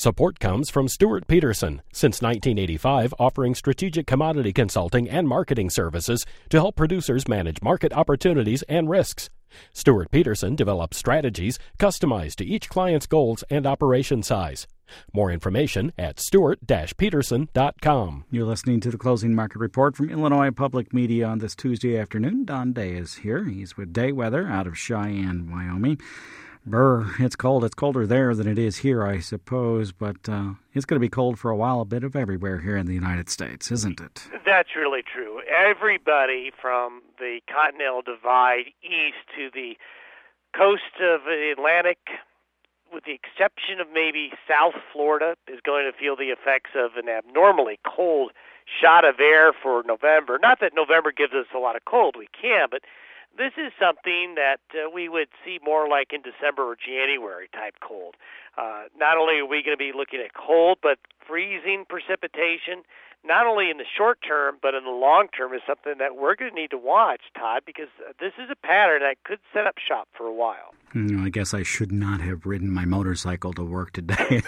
Support comes from Stuart Peterson, since 1985 offering strategic commodity consulting and marketing services to help producers manage market opportunities and risks. Stuart Peterson develops strategies customized to each client's goals and operation size. More information at stuart-peterson.com. You're listening to the Closing Market Report from Illinois Public Media on this Tuesday afternoon. Don Day is here. He's with Day Weather out of Cheyenne, Wyoming. Brr, it's cold. It's colder there than it is here, I suppose, but it's going to be cold for a while, a bit of everywhere here in the United States, isn't it? That's really true. Everybody from the Continental Divide east to the coast of the Atlantic, with the exception of maybe South Florida, is going to feel the effects of an abnormally cold shot of air for November. Not that November gives us a lot of cold, we can, but this is something that we would see more like in December or January type cold. Not only are we going to be looking at cold, but freezing precipitation, not only in the short term, but in the long term, is something that we're going to need to watch, Todd, because this is a pattern that could set up shop for a while. I guess I should not have ridden my motorcycle to work today.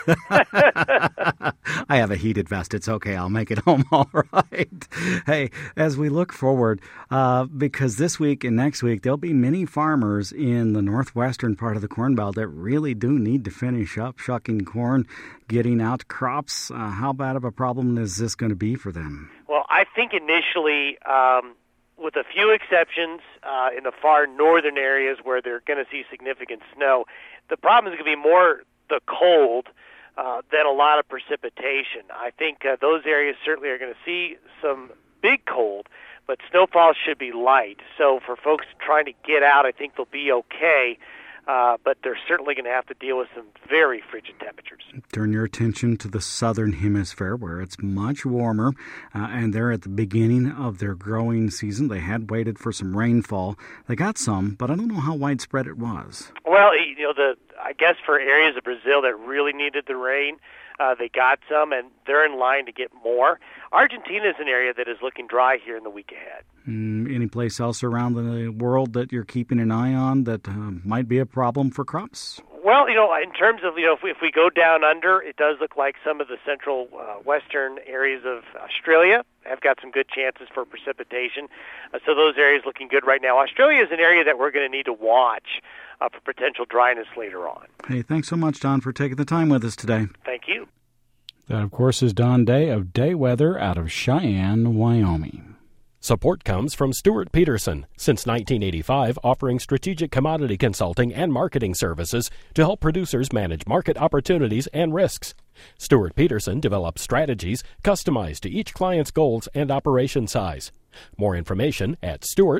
I have a heated vest. It's okay. I'll make it home all right. Hey, as we look forward, because this week and next week, there'll be many farmers in the northwestern part of the Corn Belt that really do need to finish up shucking corn, getting out crops. How bad of a problem is this going to be for them? Well, I think initially, with a few exceptions in the far northern areas where they're going to see significant snow, the problem is going to be more the cold than a lot of precipitation. I think those areas certainly are going to see some big cold, but snowfall should be light. So for folks trying to get out, I think they'll be okay. But they're certainly going to have to deal with some very frigid temperatures. Turn your attention to the southern hemisphere where it's much warmer, and they're at the beginning of their growing season. They had waited for some rainfall. They got some, but I don't know how widespread it was. Well, I guess for areas of Brazil that really needed the rain, they got some, and they're in line to get more. Argentina is an area that is looking dry here in the week ahead. Any place else around the world that you're keeping an eye on that might be a problem for crops? Well, in terms of, if we go down under, it does look like some of the central western areas of Australia have got some good chances for precipitation. So those areas looking good right now. Australia is an area that we're going to need to watch for potential dryness later on. Hey, thanks so much, Don, for taking the time with us today. Thank you. That, of course, is Don Day of Day Weather out of Cheyenne, Wyoming. Support comes from Stuart Peterson, since 1985 offering strategic commodity consulting and marketing services to help producers manage market opportunities and risks. Stuart Peterson develops strategies customized to each client's goals and operation size. More information at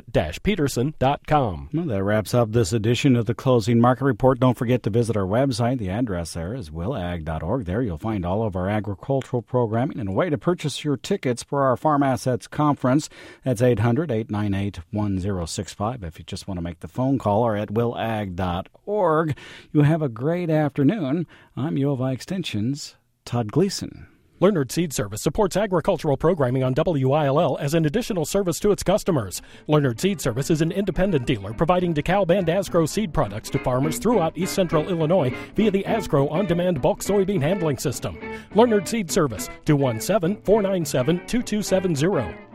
stuart-peterson.com. Well, that wraps up this edition of the Closing Market Report. Don't forget to visit our website. The address there is willag.org. There you'll find all of our agricultural programming and a way to purchase your tickets for our Farm Assets Conference. That's 800-898-1065 if you just want to make the phone call, or at willag.org. You have a great afternoon. I'm U of I Extension's Todd Gleason. Leonard Seed Service supports agricultural programming on WILL as an additional service to its customers. Leonard Seed Service is an independent dealer providing DeKalb and Asgrow seed products to farmers throughout East Central Illinois via the Asgrow On-Demand Bulk Soybean Handling System. Leonard Seed Service, 217-497-2270.